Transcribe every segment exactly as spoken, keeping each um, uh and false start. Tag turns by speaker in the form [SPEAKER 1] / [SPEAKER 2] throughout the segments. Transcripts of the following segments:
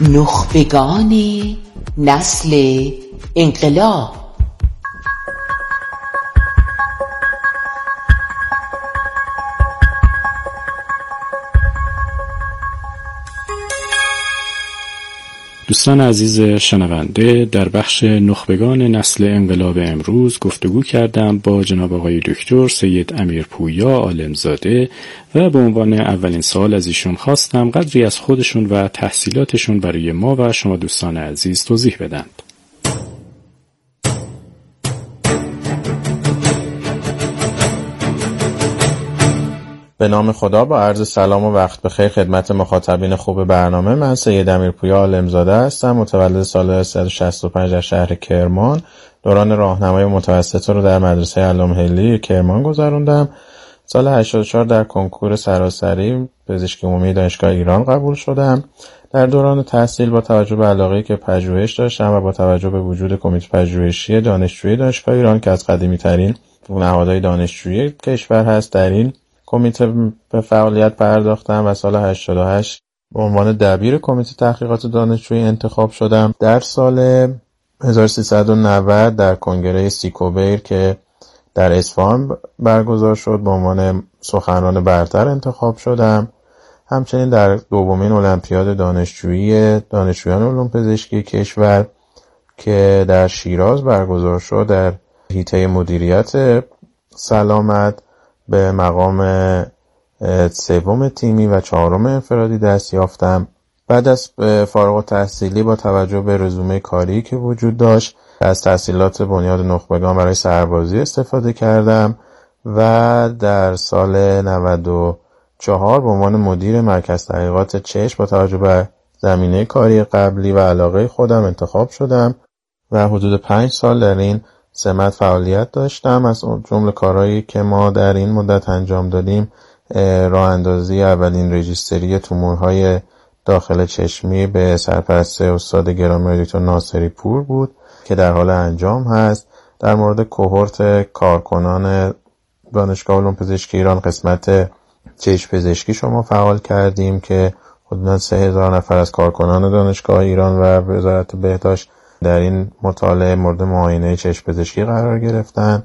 [SPEAKER 1] نخبگان نسل انقلاب.
[SPEAKER 2] دوستان عزیز شنونده، در بخش نخبگان نسل انقلاب امروز گفتگو کردم با جناب آقای دکتر سید امیرپویا عالمزاده و به عنوان اولین سوال از ایشون خواستم قدری از خودشون و تحصیلاتشون برای ما و شما دوستان عزیز توضیح بدند.
[SPEAKER 3] به نام خدا، با عرض سلام و وقت بخیر خدمت مخاطبین خوب برنامه. من سید امیرپویا عالمزاده هستم، متولد سال سیصد و شصت و پنج در شهر کرمان. دوران راهنمای متوسط رو در مدرسه علام‌حلی کرمان گذروندم. سال هشتاد و چهار در کنکور سراسری پزشکی عمومی دانشگاه ایران قبول شدم. در دوران تحصیل با توجه به علاقه‌ای که پژوهش داشتم و با توجه به وجود کمیته پژوهشی دانشجویی دانشگاه ایران که از قدیمی‌ترین نهادهای دانشجویی کشور هست، در این کمیته به فعالیت پرداختم و سال هشتاد و هشت به عنوان دبیر کمیته تحقیقات دانشجویی انتخاب شدم. در سال هزار و سیصد و نود در کنگره سیکوبیر که در اصفهان برگزار شد به عنوان سخنران برتر انتخاب شدم. همچنین در دومین المپیاد دانشجویی دانشجویان علوم پزشکی کشور که در شیراز برگزار شد در حیطه مدیریت سلامت به مقام سوم تیمی و چهارم انفرادی دست یافتم. بعد از فارغ التحصیلی با توجه به رزومه کاری که وجود داشت از تحصیلات بنیاد نخبگان برای سربازی استفاده کردم و در سال نود و چهار به عنوان مدیر مرکز تحقیقات چشم با توجه به زمینه کاری قبلی و علاقه خودم انتخاب شدم و حدود پنج سال در این سمت فعالیت داشتم. از جمله کارهایی که ما در این مدت انجام دادیم راه اندازی اولین رجیستری تومورهای داخل چشمی به سرپرستی استاد گرامی دکتر ناصری پور بود که در حال انجام هست. در مورد کوهورت کارکنان دانشگاه علوم پزشکی ایران قسمت چشم پزشکی شما فعال کردیم که حدود سه هزار نفر از کارکنان دانشگاه ایران و وزارت بهداشت در این مطالعه مورد معاینه چشم پزشکی قرار گرفتن.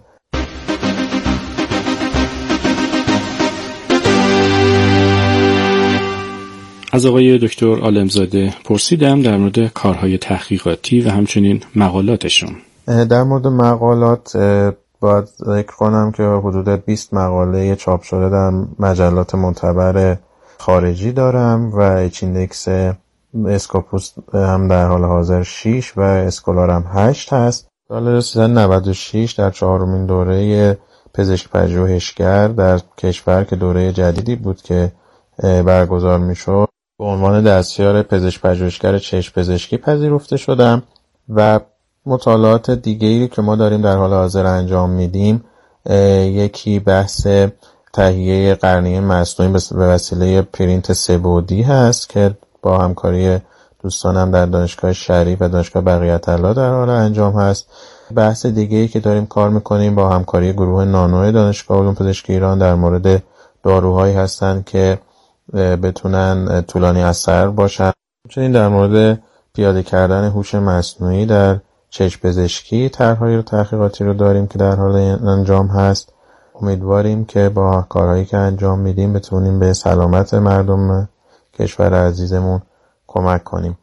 [SPEAKER 2] از آقای دکتر عالمزاده پرسیدم در مورد کارهای تحقیقاتی و همچنین مقالاتشون.
[SPEAKER 3] در مورد مقالات باید ذکر کنم که حدود بیست مقاله چاپ شده در مجلات معتبر خارجی دارم و اچیندکس اسکوپوس هم در حال حاضر شش و اسکولار هم هشت هست. سال سیصد و نود و شش در چهارمین دوره پزشک پژوهشگر در کشور که دوره جدیدی بود که برگزار میشد به عنوان دستیار پزشک پژوهشگر چشم پزشکی پذیرفته شدم و مطالعات دیگه‌ای که ما داریم در حال حاضر انجام میدیم یکی بحث تهیه قرنیه مصنوعی به وسیله پرینت سه‌بعدی هست که با همکاری دوستانم در دانشگاه شریف و دانشگاه بقیت‌الله در حال انجام هست. بحث دیگه‌ای که داریم کار میکنیم با همکاری گروه نانو دانشگاه علوم پزشکی ایران در مورد داروهایی هستند که بتونن طولانی اثر باشن. همچنین در مورد پیاده کردن هوش مصنوعی در چشم پزشکی طرح‌های تحقیقاتی رو داریم که در حال انجام هست. امیدواریم که با کارهایی که انجام میدیم بتونیم به سلامت مردم کشور عزیزمون کمک کنیم.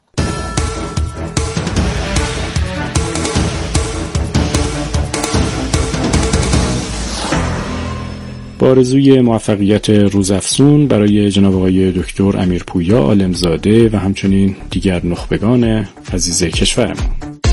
[SPEAKER 2] با آرزوی موفقیت روزافزون برای جناب آقای دکتر امیرپویا عالمزاده و همچنین دیگر نخبگان عزیز کشورمون.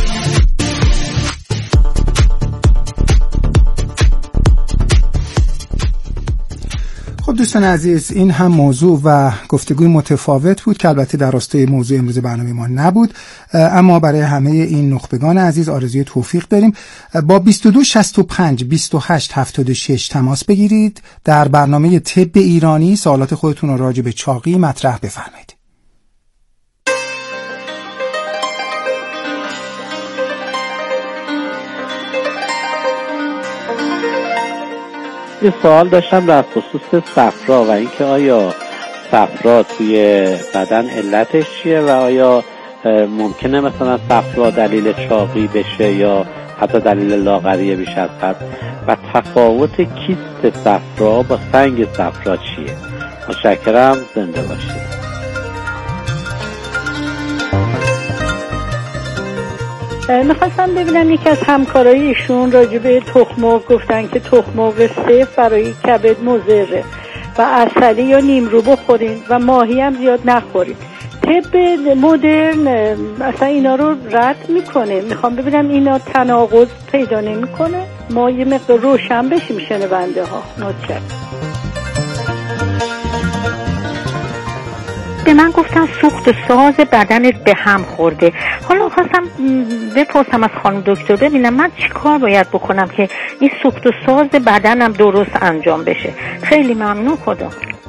[SPEAKER 4] خب دوستان عزیز، این هم موضوع و گفتگوی متفاوت بود که البته در راستای موضوع امروز برنامه ما نبود، اما برای همه این نخبگان عزیز آرزوی توفیق داریم. با بیست و دو شصت و پنج بیست و هشت هفتاد و شش تماس بگیرید. در برنامه طب ایرانی سوالات خودتون رو راجع به چاقی مطرح بفرمایید.
[SPEAKER 5] یه سوال داشتم در خصوص صفرا و اینکه آیا صفرا توی بدن علتش چیه و آیا ممکنه مثلا صفرا دلیل چاقی بشه یا حتی دلیل لاغری بیش از حد و تفاوت کیست صفرا با سنگ صفرا چیه؟ متشکرم، زنده باشید.
[SPEAKER 6] میخواستم ببینم یکی از همکارای ایشون راجع به تخم مرغ گفتن که تخم مرغ سیف برای کبد مضره و عسلی یا نیمرو بخورین و ماهی هم زیاد نخورین. طب مدرن اصلا اینا رو رد میکنه. میخوام ببینم اینا تناقض پیدا نمیکنه، ما یه مقدار روشن بشیم شنونده ها. متشکرم.
[SPEAKER 7] به من گفتن سوخت و ساز بدنت به هم خورده. حالا خواستم بپرسم از خانم دکتر ببینم من چی کار باید بکنم که این سوخت و ساز بدنم درست انجام بشه. خیلی ممنون، خدا.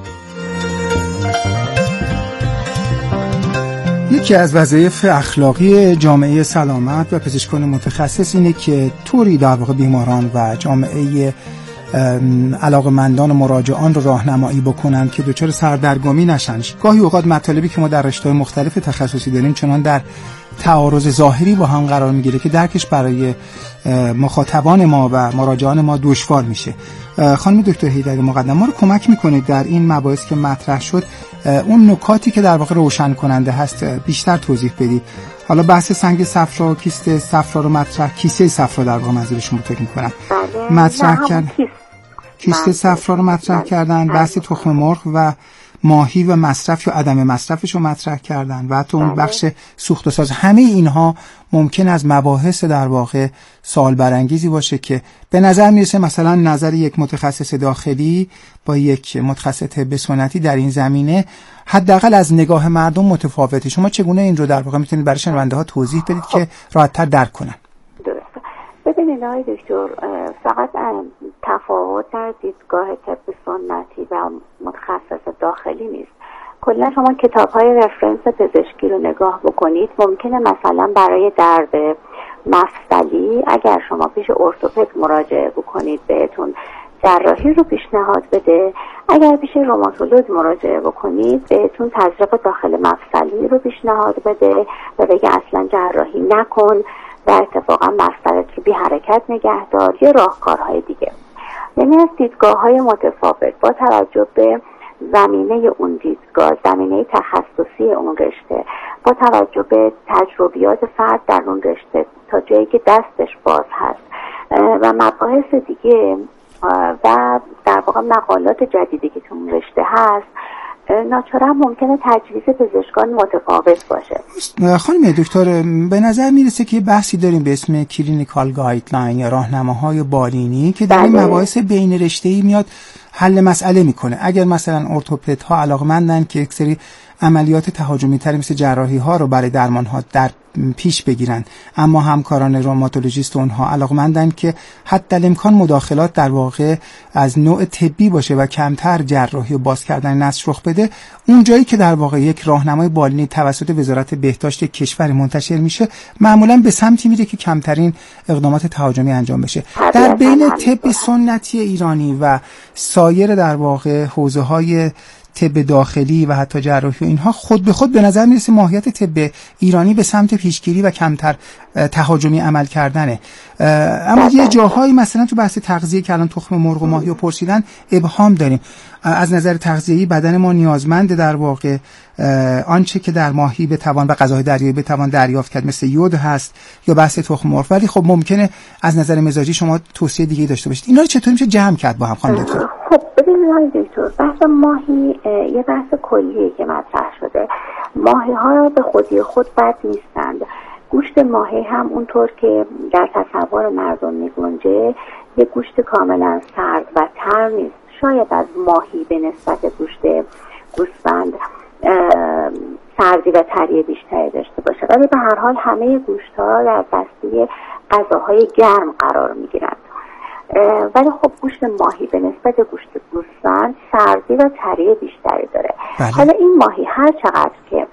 [SPEAKER 4] یکی از وظایف اخلاقی جامعه سلامت و پزشکان متخصص اینه که طوری در واقع بیماران و جامعه علاقمندان و مراجعان رو راهنمایی بکنن که دچار سردرگمی نشن. گاهی اوقات مطالبی که ما در رشته‌های مختلف تخصصی داریم چنان در تعارض ظاهری با هم قرار میگیره که درکش برای مخاطبان ما و مراجعان ما دشوار میشه. خانم دکتر حیدری مقدم ما رو کمک میکنید در این مباحث که مطرح شد اون نکاتی که در واقع روشن کننده هست بیشتر توضیح بدید. حالا بحث سنگ صفرا و کیست صفرا رو مطرح کیسه صفرا در واقع منظورشون رو فکر میکنم مطرح کرد. کیسه صفرا رو مطرح کردن، بحث تخم مرغ و ماهی و مصرف یا عدم مصرفش رو مطرح کردن و حتی اون بخش سوخت و ساز. همه اینها ممکن از مباحث در واقع سوال برانگیزی باشه که به نظر میرسه مثلا نظر یک متخصص داخلی با یک متخصص طب سنتی در این زمینه حداقل از نگاه مردم متفاوته. شما چگونه این رو در واقع میتونید برای شنونده ها توضیح بدید که راحت‌تر درک کنن؟
[SPEAKER 8] درسته. ببینید آقای دکتر، فقط تفاوت در دیدگاه طب سنتی و متخصص داخلی نیست. کلا شما کتاب‌های رفرنس پزشکی رو نگاه بکنید، ممکنه مثلا برای درد مفصلی اگر شما پیش ارتوپد مراجعه بکنید بهتون جراحی رو پیشنهاد بده، اگر پیش روماتولوژ مراجعه بکنید بهتون تزریق داخل مفصلی رو پیشنهاد بده و بگه اصلا جراحی نکن و اتفاقا مفصلت رو بی حرکت نگه دار یا راهکارهای دیگه. یعنی از دیدگاه‌های متفاوت با توجه به زمینه اون دیدگاه، زمینه تخصصی اون رشته، با توجه به تجربیات فرد در اون رشته تا جایی که دستش باز هست و مباحث دیگه و در واقع مقالات جدیدی که تو اون رشته هست، ناچارا ممکنه تجویز پزشکان متفاوت باشه.
[SPEAKER 4] خانم دکتر، به نظر میرسه که یه بحثی داریم به اسم کلینیکال گایدلاین یا راهنماهای بالینی که در این مباحث بین رشته‌ای میاد حل مسئله میکنه. اگر مثلا ارتوپدها علاقمندن که یک سری عملیات تهاجمی تری مثل جراحی ها رو برای درمان ها در پیش بگیرن، اما همکاران روماتولوژیست اونها علاقمندن که حتی الامکان مداخلات در واقع از نوع طبی باشه و کمتر جراحی و باز کردن نسج رخ بده، اون جایی که در واقع یک راهنمای بالینی توسط وزارت بهداشت کشور منتشر میشه معمولا به سمتی میره که کمترین اقدامات تهاجمی انجام بشه. در بین طب سنتی ایرانی و سایر در واقع حوزه‌های طب داخلی و حتی جراحی و اینها خود به خود به نظر میرسه ماهیت طب ایرانی به سمت پیشگیری و کمتر تهاجمی عمل کردنه. اما یه جاهایی مثلا تو بحث تغذیه که الان تخم مرغ و ماهی رو پرسیدن ابهام داریم. از نظر تغذیه‌ای بدن ما نیازمند در واقع آنچه که در ماهی بتوان و غذاهای دریایی بتوان دریافت کرد مثل یود هست یا بحث تخم مرغ، ولی خب ممکنه از نظر مزاجی شما توصیه دیگه داشته باشید. اینا رو چطور میشه جمع کرد با هم خانم دکتر؟
[SPEAKER 8] خب ببینید دکتر، بحث ماهی یه بحث کلیه که مطرح شده. ماهی ها به خودی خود بد نیستند. گوشت ماهی هم اونطور که در تصور مردم میگنجه یه گوشت کاملا سرد و تر نیست. شاید از ماهی به نسبت گوشت گوسفند سردی و تری بیشتری داشته باشه، ولی به هر حال همه گوشت ها در دسته غذاهای گرم قرار میگیرند. ولی خب گوشت ماهی به نسبت گوشت گوسفند سردی و تری بیشتری داره. بله. حالا این ماهی هر چقدر که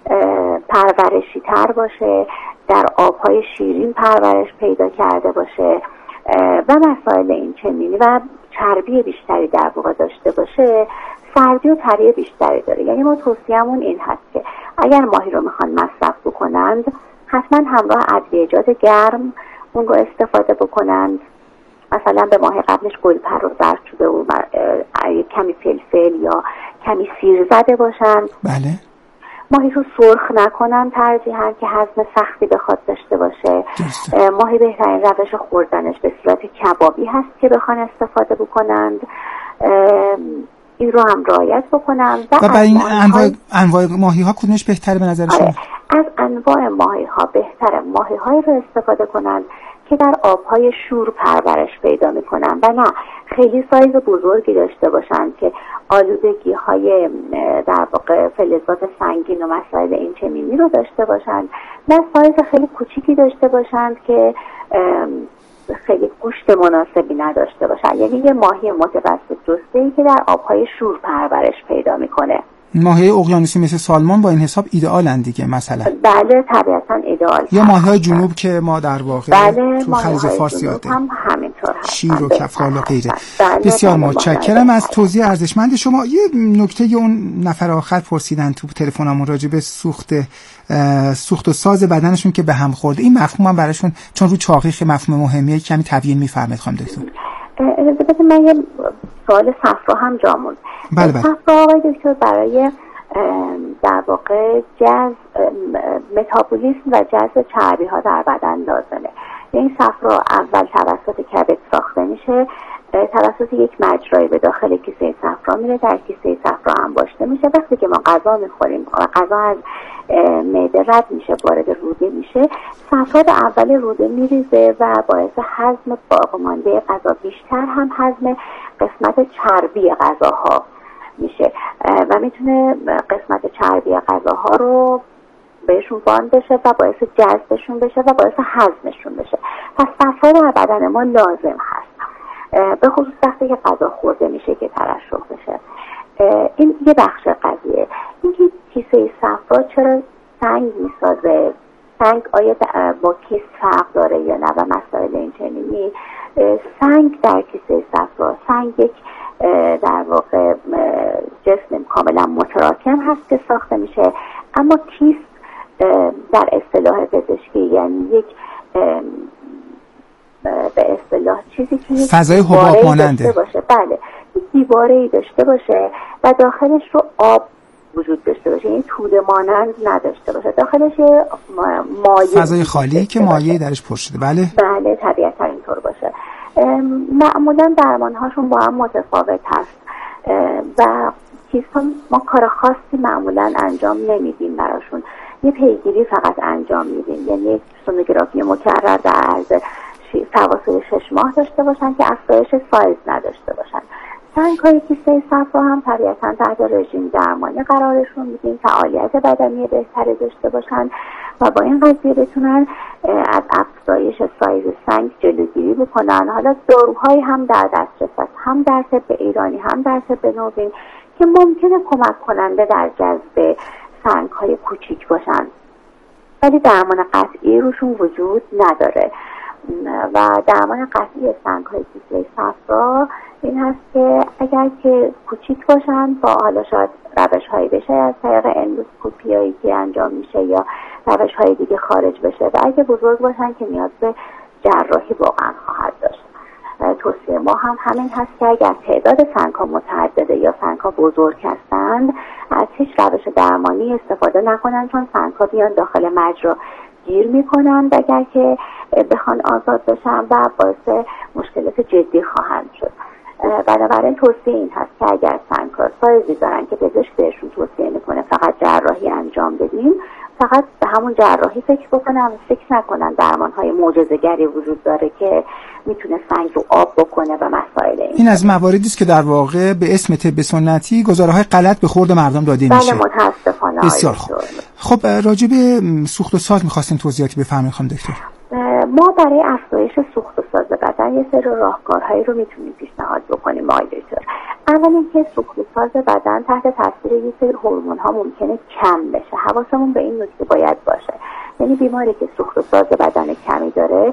[SPEAKER 8] پرورشی تر باشه، در آبهای شیرین پرورش پیدا کرده باشه و مسائل این چنینی و چربی بیشتری در واقع داشته باشه، سردی و تری بیشتری داره. یعنی ما توصیه‌مون این هست که اگر ماهی رو میخوان مصرف بکنن بکنند حتما همراه ادویه‌جات گرم اون رو استفاده بکنند. مثلا به ماه قبلش گلپر رو زردچوبه و کمی فلفل یا کمی سیر زده باشند.
[SPEAKER 4] بله.
[SPEAKER 8] ماهی رو سرخ نکنن ترجیحاً که هضم سختی بخواد داشته باشه. ماهی بهترین روش خوردنش به صورت کبابی هست که بخوان استفاده بکنند. این رو هم رعایت بکنن.
[SPEAKER 4] و, و برای این انواع انواع ماهی ها کدومش بهتره به نظر شما؟
[SPEAKER 8] از انواع ماهی ها بهتره ماهی هایی رو استفاده کنند که در آبهای شور پرورش پیدا میکنن و نه خیلی سایز بزرگی داشته باشند که آلودگی های در واقع فلزات سنگین و مسائل این چنینی رو داشته باشند، نه سایز خیلی کوچیکی داشته باشند که خیلی گوشت مناسبی نداشته باشن. یعنی یه ماهی متوسط جسته‌ای که در آبهای شور پرورش پیدا میکنه.
[SPEAKER 4] ماهی اقیانوسی مثل سالمون با این حساب ایدئالن دیگه مثلا؟
[SPEAKER 8] بله طبیعتا ایدئال.
[SPEAKER 4] یا ماهی‌های جنوب که ما در واقع
[SPEAKER 8] بله
[SPEAKER 4] تو خلیج فارس یاده
[SPEAKER 8] هم همینطور هست.
[SPEAKER 4] شیر و کفال و غیره.
[SPEAKER 8] بله
[SPEAKER 4] بسیار
[SPEAKER 8] بله
[SPEAKER 4] متشکرم از توضیح ارزشمند شما. یه نکته اون نفر آخر پرسیدن تو تلفنمون راجع به سوخت سوخت و ساز بدنشون که به هم خورده. این مفهوم هم براشون چون رو چاقی خیلی مفهوم مهمیه کمی تبیین می‌فرمایید خانم دکتر؟
[SPEAKER 8] اجازه بدید من یه سوال صفرا هم جا موند.
[SPEAKER 4] بله بله.
[SPEAKER 8] صفرا آقای دکتر برای در واقع جذب متابولیسم و جذب چربی ها در بدن لازمه. این صفرا اول توسط کبد ساخته میشه، توسط یک مجرایی به داخل کیسه صفرا میره، در کیسه صفرا انباشته میشه. وقتی که ما غذا میخوریم و غذا از معده رد میشه وارد روده میشه، صفرا به اول روده میریزه و باعث هضم باقیمانده غذا، بیشتر هم هضم قسمت چربی غذاها میشه و میتونه قسمت چربی غذاها رو بهشون وارد بشه و باعث جذبشون بشه و باعث هضمشون بشه. پس صفرا در بدن ما لازم هست، به خصوص وقتی که غذا خورده میشه که ترشح بشه. این یه بخش قضیه. اینکه کیسه صفرا چرا سنگ میسازه، سنگ آیا با کیس فرق داره یا نه و مسائل این چنینی. سنگ در کیسه صفرا، سنگ یک در واقع جسم کاملا متراکم هست که ساخته میشه، اما کیست در اصطلاح پزشکی یعنی یک به اصطلاح چیزی که
[SPEAKER 4] فضای حباب ماننده
[SPEAKER 8] باشه. بله، یک دیواره‌ای داشته باشه و داخلش رو آب وجود داشته باشه، این توده مانند نداشته باشه، داخلش مایع
[SPEAKER 4] فضای خالی که مایع درش پر شده. بله
[SPEAKER 8] بله طبیعتا اینطور باشه. معمولا درمان‌هاشون با هم متفاوت هست و کیس‌ها ما کار خاصی معمولا انجام نمیدیم براشون، یه پیگیری فقط انجام میدیم، یعنی سونوگرافی مکرر در عرض فواصل شش ماه داشته باشن که افزایش سایز نداشته باشن. سنگ‌های کیسه صفرا هم طبیعتا تحت رژیم درمانی قرارشون میدیم، فعالیت بدنی بهتری داشته باشن و با این قضیه بتونن از افزایش سایز سنگ جلوگیری بکنن. حالا داروهایی هم در دسترس هست، هم در طب ایرانی هم در طب نوین، که ممکنه کمک کننده در جذب سنگ‌های کوچیک باشن، ولی درمان قطعی روشون وجود نداره. و درمان قطعی سنگ‌های کیسه صفرا این هست که اگر که کوچیک باشن با حالا شاید روش‌هایی بشه از طریق اندوسکوپیایی که انجام میشه یا روش‌های دیگه خارج بشه، و اگه بزرگ باشن که نیاز به جراحی واقعا خواهد داشت. توصیه ما هم همین هست که اگر تعداد سنگ‌ها متعدده یا سنگ‌ها بزرگ هستند از هیچ روش درمانی استفاده نکنن، چون سنگ‌ها بیان داخل مجرا گیر میکنن و اگر که بخوان آزاد بشن و باعث مشکلات جدی خواهند شد. بنابراین توصیه این هست که اگر سنگ‌ها سایزی دارن که پزشک بهشون توصیه میکنه فقط جراحی انجام بدیم، فقط به همون جراحی فکر بکنن و فکر نکنن درمان‌های معجزه‌گری وجود داره که میتونه سنگ رو آب بکنه و مسائل این.
[SPEAKER 4] این از مواردی است که در واقع به اسم طب سنتی گزاره‌های غلط به خورد مردم داده میشه.
[SPEAKER 8] بله متاسفانه.
[SPEAKER 4] بسیار خوب. خب راجع به سوخت و ساز می‌خواستین توضیحاتی بفرمایید خانم دکتر.
[SPEAKER 8] ما برای افزایش سوخت و ساز بدن یه سری راهکارهایی رو میتونیم پیشنهاد بکنیم آقای دکتر. اول اینکه سوخت و ساز بدن تحت تاثیر یه سری هورمون‌ها ممکنه کم بشه. حواسمون به این نکته باید باشه. یعنی بیماری که سوخت و ساز بدن کمی داره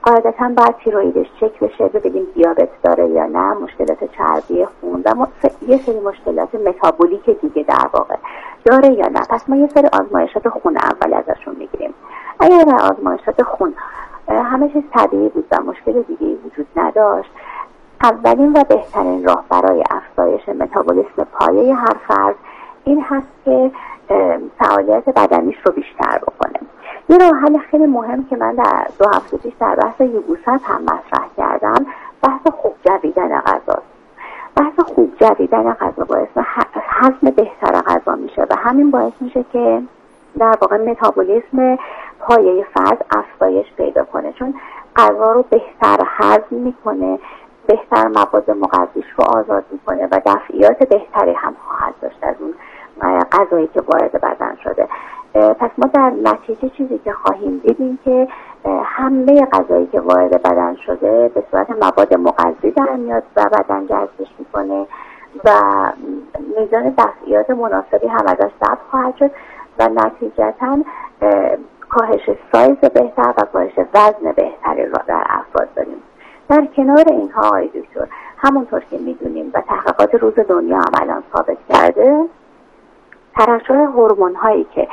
[SPEAKER 8] قاعدتا باید تیرویدش چک بشه ببینیم دیابت داره یا نه، مشکلات چربی خون و یه سری مشکلات متابولیک دیگه در واقع داره یا نه. پس ما یه سری آزمایشات خون اول ازشون میگیریم. اگر در آزمایشات خون همه چیز طبیعی بود و مشکل دیگه وجود نداشت، اولین و بهترین راه برای افزایش متابولیسم پایه هر فرد این هست که فعالیت بدنیش رو بیشتر بکنه. یه راه حل خیلی مهم که من در دو هفته پیش در بحث یوبوست هم مطرح کردم، بحث خوب جویدن غذاست. بحث خوب جویدن غذا باعث هضم بهتر غذا میشه و همین باعث میشه که در واقع متابولیسم پایه فرد افزایش پیدا کنه، چون غذا رو بهتر هضم میکنه، بهتر مواد مغذیش رو آزاد میکنه و دفعیات بهتری هم خواهد داشت از اون غذایی که وارد بدن شده. پس ما در نتیجه چیزی که خواهیم دید این که همه غذایی که وارد بدن شده به صورت مواد مغذی در میاد و بدن جذبش میکنه و میزان دفعیات مناسبی هم ازش ضبط خواهد شد و نتیجتاً کاهش سایز بهتر و کاهش وزن بهتری را در افراد داریم. در کنار اینها آقای دکتر، همونطور که میدونیم و تحقیقات روز دنیا هم الان ثابت کرده، ترشح هورمون هایی که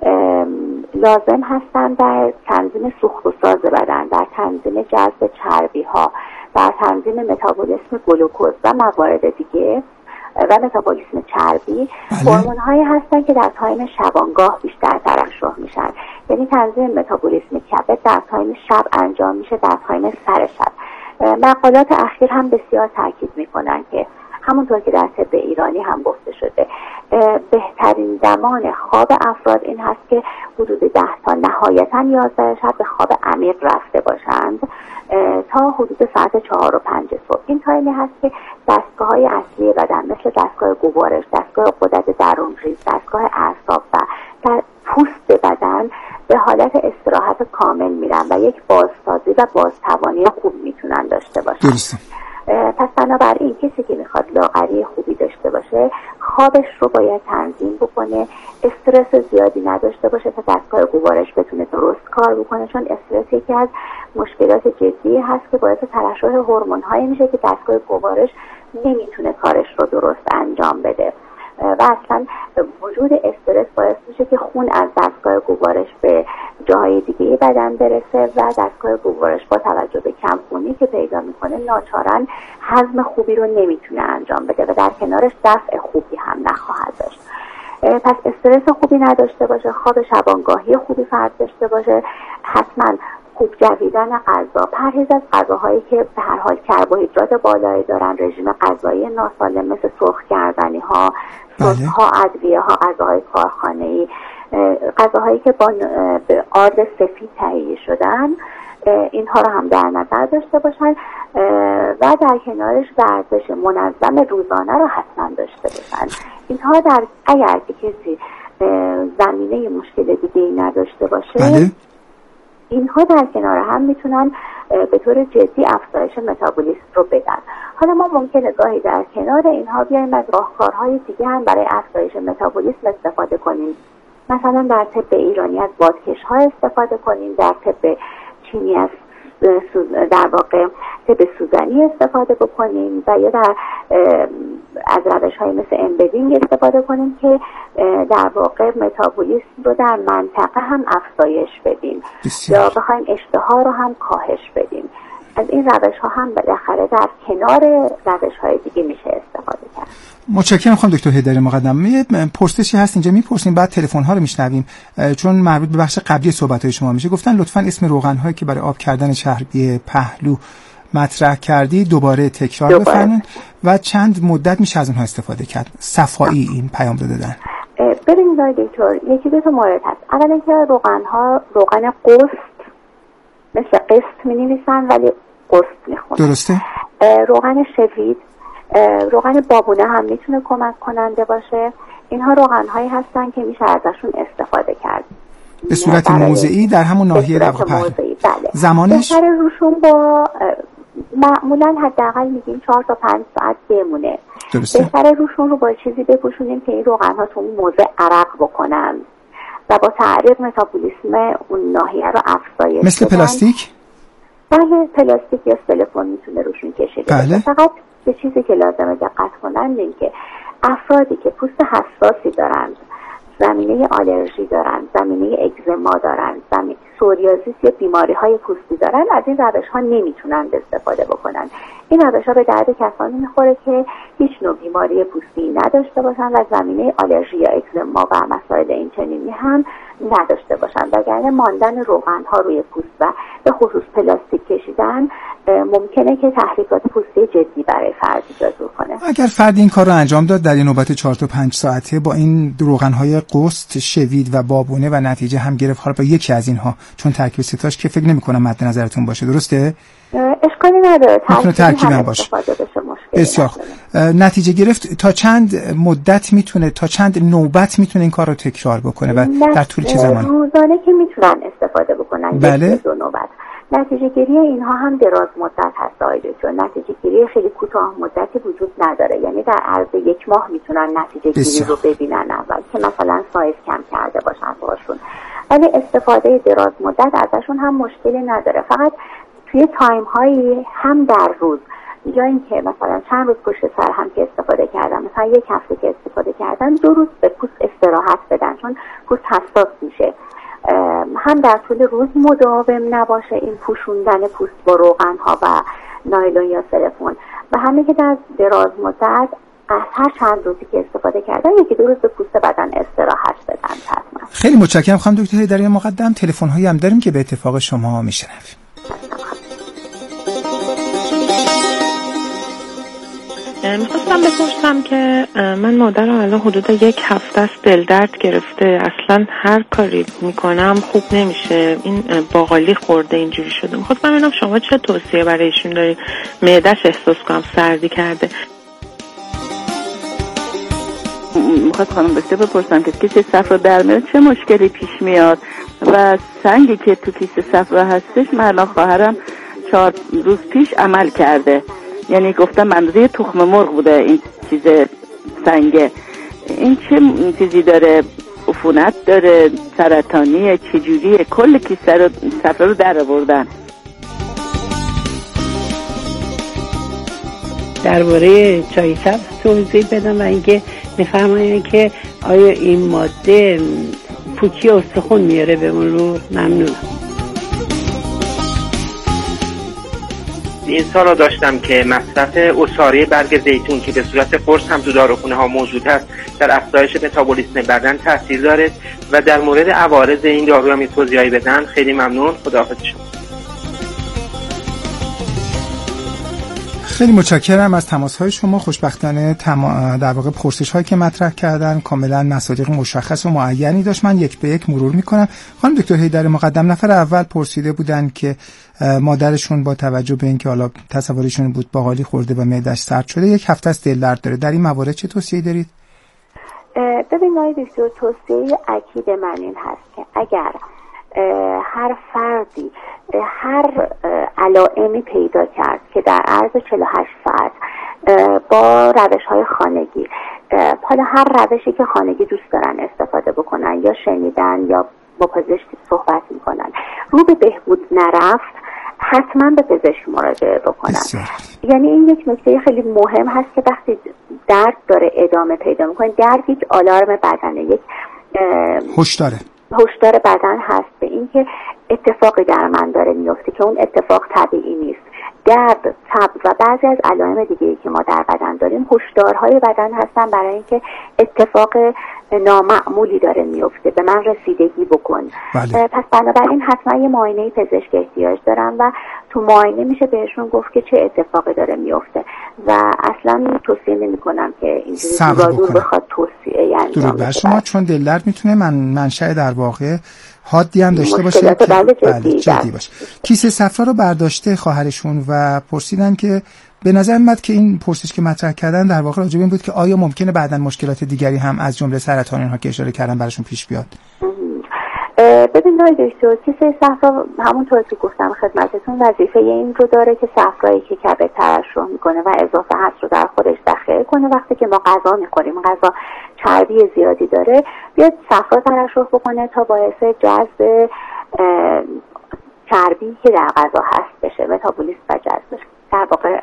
[SPEAKER 8] لازم هستند در تنظیم سوخت و ساز بدن، در تنظیم جذب چربی ها، در تنظیم متابولیسم گلوکوز و موارد دیگه و متابولیسم چربی، هورمون هایی هستند که در تایم شبانگاه بیشتر ترشح میشن. یعنی تنظیم متابولیسم کبد در تایم شب انجام میشه، در تایم سر شب. مقالات اخیر هم بسیار تاکید میکنن که همونطور که در طب ایرانی هم گفته شده، بهترین زمان خواب افراد این هست که حدود ده تا نهایتا یازده شب به خواب عمیق رفته باشند تا حدود ساعت چهار و پنج صبح. این تایمی هست که دستگاه های اصلی بدن مثل دستگاه گوارش، دستگاه غدد درونریز، دستگاه اعصاب و در پوست بدن به حالت استراحت کامل میرن و یک بازسازی و بازتوانی خوب میتونن داشته باشن. درسته. پس بنابراین کسی که میخواد لاغری خوبی داشته باشه خوابش رو باید تنظیم بکنه، استرس زیادی نداشته باشه تا دستگاه گوارش بتونه درست کار بکنه، چون استرس یکی از مشکلات جدی هست که باعث ترشح هورمون هایی میشه که دستگاه گوارش نمیتونه کارش رو درست انجام بده و اصلا وجود استرس باعث میشه که خون از دستگاه گوارش به جاهای دیگه بدن برسه و دستگاه گوارش با توجه به کم خونی که پیدا میکنه ناچارن هضم خوبی رو نمیتونه انجام بده و در کنارش دفع خوبی هم نخواهد داشت. پس استرس خوبی نداشته باشه، خواب شبانگاهی خوبی فرد داشته باشه، حتما خوب جویدن غذا، پرهیز از غذاهایی که به هر حال کربوهیدرات بالایی دارن، رژیم غذایی ناسالم مثل سرخ کردنی ها، سس ها، ادویه ها، غذاهای کارخانه‌ای، غذاهایی که با آرد سفید تهیه شدن، اینها رو هم در نظر داشته باشن و در کنارش ورزش منظم روزانه رو حتما داشته باشن. اینها در اگر که کسی زمینه مشکل دیگه‌ای نداشته باشه بله. اینها در کنار هم میتونن به طور جدی افزایش متابولیسم رو بدن. حالا ما ممکنه گاهی در کنار اینها بیایم از راهکارهای دیگه هم برای افزایش متابولیسم استفاده کنیم. مثلا در طب ایرانی از بادکش ها استفاده کنیم، در طب چینی از در واقع طب سوزنی استفاده بکنیم و یا در از روش های مثل امبدینگ استفاده کنیم که در واقع متابولیسم رو در منطقه هم افزایش بدیم یا بخوایم اشتها رو هم کاهش بدیم. از این روش ها هم بالاخره در کنار روش های دیگه میشه استفاده کرد.
[SPEAKER 4] متشکرم خانم دکتر هیدری مقدم. یه پرسشی هست اینجا میپرسیم بعد تلفن ها رو میشنویم چون مربوط به بخش قبلی صحبت های شما میشه. گفتن لطفاً اسم روغن هایی که برای آب کردن چربی پهلو مطرح کردی دوباره تکرار بفرمایید و چند مدت میشه از اونها استفاده کرد. صفایی این پیام رو دادن.
[SPEAKER 8] ببینید آقای دکتر یکی دو تا مورد هست. اولا که روغن ها روغن قسط مثل قسط می نویسن ولی قسط می خونن.
[SPEAKER 4] درسته.
[SPEAKER 8] روغن شوید، روغن بابونه هم میتونه کمک کننده باشه. اینها روغن هایی هستن که میشه ازشون استفاده کرد
[SPEAKER 4] به صورت موضعی در همون ناحیه در واقع پهلو.
[SPEAKER 8] بله.
[SPEAKER 4] زمانش
[SPEAKER 8] بهتره روشون با معمولا حداقل میگیم چهار تا پنج ساعت بمونه.
[SPEAKER 4] درسته.
[SPEAKER 8] بهتره روشون رو با چیزی بپوشونیم که این روغن ها تو اون موضع عرق بکنن و با تعریق متابولیسم اون ناحیه رو افزایش
[SPEAKER 4] مثل
[SPEAKER 8] بدن.
[SPEAKER 4] پلاستیک؟
[SPEAKER 8] بله پلاستیک یا سیلیکون میتونه روشون کشیده
[SPEAKER 4] بله.
[SPEAKER 8] فقط به چیزی که لازمه دقت کنن این که افرادی که پوست حساسی دارند، زمینه آلرژی دارند، زمینه اگزما دارند، زمینه سوریازیس یا بیماری های پوستی دارند، از این روش ها نمیتونن استفاده بکنن. این روش ها به درد کسانی میخوره که هیچ نوع بیماری پوستی نداشته باشن و زمینه آلرژی یا اگزما و مسائل این چنینی هم نداشته باشن، وگرنه ماندن روغن ها روی پوست و به خصوص پلاستیک کشیدن ممکنه که تحریکات پوستی جدی برای فرد ایجاد کنه.
[SPEAKER 4] اگر فرد این کار رو انجام داد در این نوبت چهار تا پنج ساعته با این روغن‌های قست، شوید و بابونه و نتیجه هم گرفت، حالا با یکی از اینها چون ترکیب ستاش که فکر نمی‌کنم مد نظرتون باشه، درسته؟
[SPEAKER 8] اشکالی نداره،
[SPEAKER 4] ترکیب هم باشه. بسیار نتیجه گرفت. تا چند مدت میتونه، تا چند نوبت میتونه این کار رو تکرار بکنه و در طول چه زمانی؟
[SPEAKER 8] روزانه که میتونن استفاده بکنن.
[SPEAKER 4] بله.
[SPEAKER 8] دو نوبت. نتیجه گیری اینها هم دراز مدت هست آیده، چون نتیجه گیری خیلی کوتاه مدتی وجود نداره، یعنی در عرض یک ماه میتونن نتیجه گیری رو ببینن اول که مثلا سایز کم کرده باشن باشون، ولی استفاده دراز مدت ازشون هم مشکلی نداره. فقط توی تایم هایی هم در روز یا اینکه مثلا چند روز پشت سر هم که استفاده کردن، مثلا یک هفته که استفاده کردن، دو روز به پوست استراحت بدن چون پوست حساس میشه. هم در طول روز مداوم نباشه این پوشوندن پوست با روغن ها و نایلون یا سیلیکون، و همه که در دراز مدت از هر چند روزی که استفاده کردن یکی دو روز به پوست بدن استراحت بدن. حتما. خیلی
[SPEAKER 4] متشکرم خانم دکتر. در این مقدم تلفن هایی هم داریم که به اتفاق شما میشنویم.
[SPEAKER 9] میخواستم بپرسم که من مادرم الان حدود یک هفته است دل درد گرفته، اصلا هر کاری میکنم خوب نمیشه، این باقالی خورده اینجوری شده. میخواستم ببینم شما چه توصیه برایشون دارید؟ معده‌اش احساس کنم سردی کرده.
[SPEAKER 10] میخواستم خانم دکتر بپرسم که کیسه صفرا در میاد چه مشکلی پیش میاد و سنگی که تو کیسه صفرا هستش، من الان خواهرم چهار روز پیش عمل کرده، یعنی گفتم منظوری تخم مرغ بوده این چیز سنگه. این چه چیزی داره؟ عفونت داره؟ سرطانیه؟ چجوریه؟ کل کیسه رو صفرا رو در آوردن.
[SPEAKER 11] درباره چای سبز توضیح بدم و اینکه میفرمایند که آیا این ماده پوکی استخون میاره بهمون رو؟ ممنونم.
[SPEAKER 12] این سال رو داشتم که مصرف عصاره برگ زیتون که به صورت قرص هم تو داروخونه ها موجود هست در افزایش متابولیسم بدن تاثیر داره و در مورد عوارض این دارو هم توضیحی بدن. خیلی ممنون. خداحافظ شما.
[SPEAKER 4] خیلی متشکرم از تماس‌های شما. خوشبختانه تما... در واقع پرسش‌هایی که مطرح کردن کاملا مصادیق مشخص و معینی داشت. من یک به یک مرور می‌کنم. خانم دکتر حیدر مقدم نفر اول پرسیده بودن که مادرشون با توجه به اینکه حالا تصورشون بود باقالی خورده و معده‌اش سرد شده، یک هفته است دل درد داره. در این موارد چه توصیه‌ای دارید؟
[SPEAKER 8] ببین آقای دکتر، توصیه اکید من این هست که اگر هر فردی هر علائمی پیدا کرد که در عرض چهل و هشت ساعت با روش‌های خانگی، حالا هر روشی که خانگی دوست دارن استفاده بکنن یا شنیدن یا با پزشک صحبت میکنن، رو به بهبود نرفت، حتما به پزشک مراجعه بکنن. یعنی این یک نکته خیلی مهم هست که وقتی درد داره ادامه پیدا میکنه، درد یک آلارم بدنه، یک
[SPEAKER 4] هشداره
[SPEAKER 8] هشدار بدن هست به اینکه اتفاقی در من داره میفته که اون اتفاق طبیعی نیست. درد، تب و بعضی از علائم دیگه‌ای که ما در بدن داریم هشدارهای بدن هستن برای اینکه اتفاق نامعمولی داره میفته، به من رسیدگی بکن.
[SPEAKER 4] بله.
[SPEAKER 8] پس بنابراین حتما یه معاینه پزشک احتیاج دارن و تو معاینه میشه بهشون گفت که چه اتفاقی داره میفته و اصلا توصیه نمیکنم که اینجوری دور دور بخواد توصیه انجام
[SPEAKER 4] بشه. شما چون دل درد میتونه من منشأ در واقع حادی هم داشته باشه که
[SPEAKER 8] بله جدی,
[SPEAKER 4] جدی باشه. کیسه صفرا رو برداشته خواهرشون و پرسیدن که به نظر میاد که این پرسش که مطرح کردن در واقع راجع به این بود که آیا ممکنه بعداً مشکلات دیگری هم از جمله سرطان اینها که اشاره کردن براشون پیش بیاد.
[SPEAKER 8] ببین آقای دکتر، کیسه صفرا همونطور که گفتم خدمتتون وظیفه این رو داره که صفرایی که کبد ترشح میکنه و اضافه هست رو در خودش ذخیره کنه. وقتی که ما غذا میخوریم، غذا چربی زیادی داره، بیاد صفرا ترشح بکنه تا باعث جذب چربی که در غذا هست بشه، متابولیسم و جذبش در واقع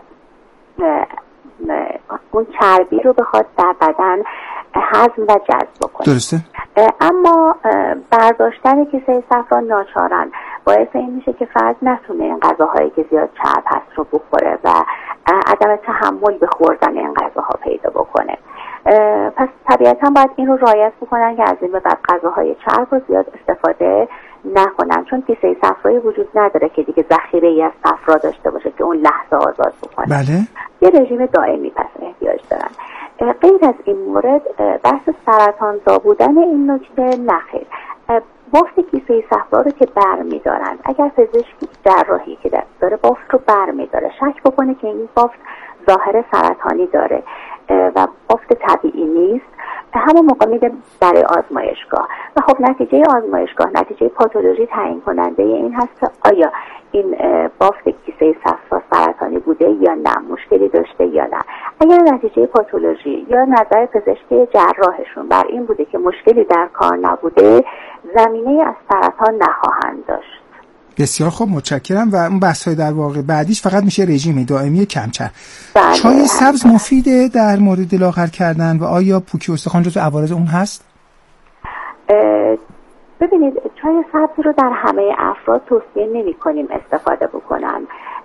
[SPEAKER 8] اون چربی رو بخواد در بدن هضم و جذب کنه.
[SPEAKER 4] درسته.
[SPEAKER 8] اما برداشتن کیسه صفرا ناچارن باعث این میشه که فرد نتونه این غذاهایی که زیاد چرب هست رو بخوره و عدم تحمل به خوردن این غذاها پیدا بکنه. پس طبیعتا باید این رو رعایت بکنن که از این به بعد غذاهای چرب رو زیاد استفاده نکنن، چون کیسه صفرایی وجود نداره که دیگه ذخیره ای از صفرا داشته باشه که اون لحظه آزاد بکنه.
[SPEAKER 4] بله.
[SPEAKER 8] یه رژیم دائمی پس احتیاج دارن. غیر از این مورد بحث سرطان زا بودن این نکته نخیر. بافت کیسه صفرا رو که برمیدارن، اگر پزشک جراحی که داره بافت رو برمیداره شک بکنه که این بافت ظاهر سرطانی داره و بافت طبیعی نیست، همون موقع میده برای آزمایشگاه و خب نتیجه آزمایشگاه، نتیجه پاتولوژی تعیین کننده این هست که آیا این بافت کیسه صفرا سرطانی بوده یا نه، مشکلی داشته یا نه. اگر نتیجه پاتولوژی یا نظر پزشکی جراحشون بر این بوده که مشکلی در کار نبوده، زمینه از سرطان نخواهند داشت.
[SPEAKER 4] بسیار خوب، متشکرم. و اون بحث‌های در واقع بعدیش فقط میشه رژیم دائمی کمچرب. چای سبز مفیده در مورد لاغر کردن و آیا پوکی استخوان جزو عوارض اون هست؟
[SPEAKER 8] ببینید چای سبز رو در همه افراد توصیه نمی کنیم استفاده بکنن.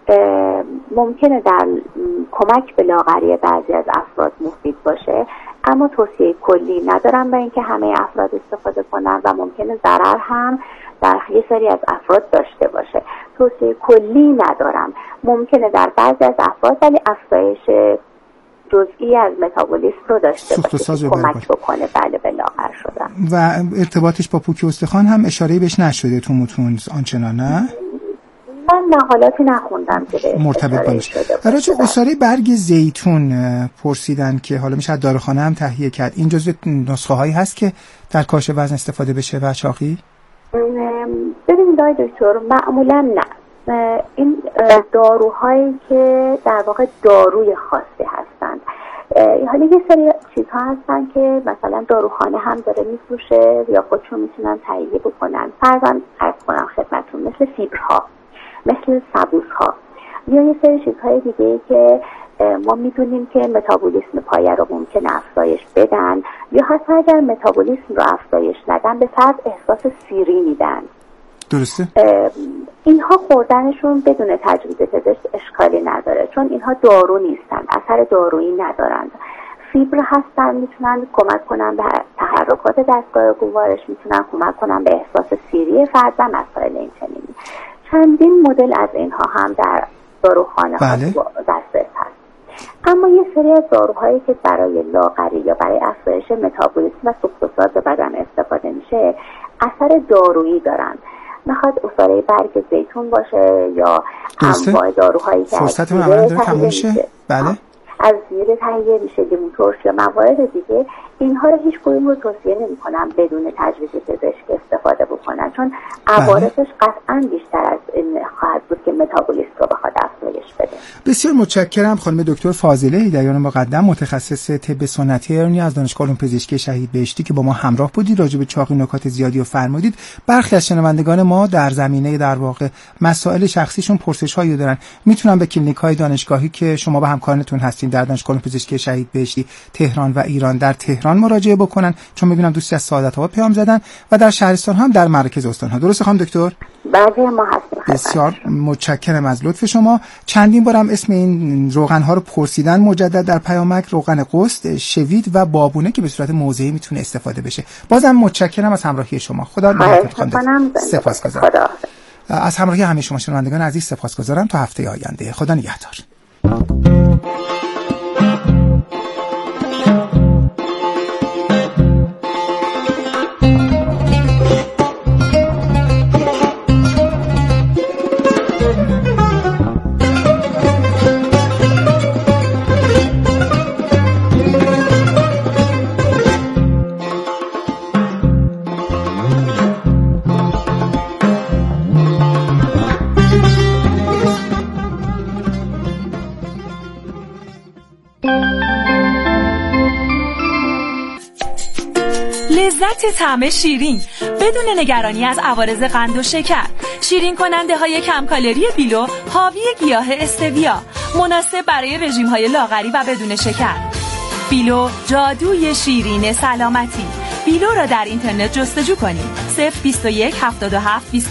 [SPEAKER 8] ممکنه در کمک به لاغری بعضی از افراد مفید باشه، اما توصیه کلی ندارم به اینکه همه افراد استفاده کنن و ممکنه ضرر هم در یه سری از افراد داشته باشه. توصیه کلی ندارم. ممکنه در بعضی از افراد ولی افزایش جزئی از متابولیسم رو داشته باشه، کمک بکنه بله به لاغر شدن.
[SPEAKER 4] و ارتباطش با پوکی استخوان هم اشاره‌ای بهش نشده تو متون آنچنان، نه؟
[SPEAKER 8] من مقالاتی نخوندم که بهش
[SPEAKER 4] مرتبط باشه. راجع به عصاره برگ زیتون پرسیدن که حالا میشه داروخانه هم تهیه کرد. این جزو نسخه هایی هست که در کاهش وزن استفاده بشه و چاقی؟
[SPEAKER 8] ببینید آقای دکتر، معمولا نه. این داروهایی که در واقع داروی خاصی هستند، حالا یه سری چیزها هستن که مثلا داروخانه هم داره میفروشه یا خودشون میتونن تهیه بکنن. فرضاً عرض کنم خدمتتون مثل فیبرها، مثل سبوسها یا یه سری چیزهای دیگه که ما میدونیم که متابولیسم پایه رو ممکن افزایش بدن یا حتی اگر متابولیسم رو افزایش ندن به فرد احساس سیری میدن.
[SPEAKER 4] درسته؟
[SPEAKER 8] اینها خوردنشون بدون تجویز پزشک اشکالی نداره، چون اینها دارو نیستن، اثر دارویی ندارند. فیبر هستن، میتونن کمک کنن به تحرکات دستگاه گوارش، میتونن کمک کنن به احساس سیری فرد و مسائل این چنینی. چندین مدل از اینها هم در داروخانه ها
[SPEAKER 4] بله.
[SPEAKER 8] دسترس هست. اما یه سری از داروهایی که برای لاغری یا برای افزایش متابولیسم و سوخت‌وساز بدن استفاده میشه اثر دارویی دارن. میخواد عصاره برگ زیتون باشه یا انواع داروهایی که
[SPEAKER 4] فرصت من عملا داره تموم شه. بله.
[SPEAKER 8] از زیر تهیه میشه، لیمون ترش یا موارد دیگه، اینها رو هیچ کدوم رو توصیه نمی‌کنم بدون تجویز پزشک استفاده بکنن، چون عوارضش قطعاً بیشتر از این خواهد بود که متابولیسم رو بخواد افزایش بده.
[SPEAKER 4] بسیار متشکرم خانم دکتر فاضله هیدریان مقدم، متخصص طب سنتی ارنی از دانشگاه علوم پزشکی شهید بهشتی که با ما همراه بودید. راجع به چاقی نکات زیادی رو فرمودید. برخی از شنوندگان ما در زمینه در واقع مسائل شخصیشون پرسش‌هایی دارن، میتونن به کلینیک‌های دانشگاهی که شما با همکارانتون هستین در دانشگاه علوم پزشکی شهید بهشتی تهران و ایران در تهران مراجعه بکنن، چون می‌بینم دوستی از سعادت آباد پیام زدن، و در شهرستان هم در مراکز استان‌ها. درسته خانم دکتر؟
[SPEAKER 8] بله ما هستیم.
[SPEAKER 4] بسیار متشکرم از لطف شما. چندین بارم اسم این روغن‌ها رو پرسیدن مجدد در پیامک، روغن قسط، شوید و بابونه که به صورت موضعی میتونه استفاده بشه. بازم متشکرم از همراهی شما. خدا نگهدارتون. سپاسگزارم. از همراهی همه شما شنوندگان عزیز سپاسگزارم. تا هفته آینده. خدا نگهدار.
[SPEAKER 13] لذت طعم شیرین بدون نگرانی از عوارض قند و شکر. شیرین کننده های کم کالری بیلو حاوی گیاه استویا، مناسب برای رژیم های لاغری و بدون شکر. بیلو جادوی شیرین سلامتی. بیلو را در اینترنت جستجو کنید. صفر بیست و یک هفتاد و هفت بیست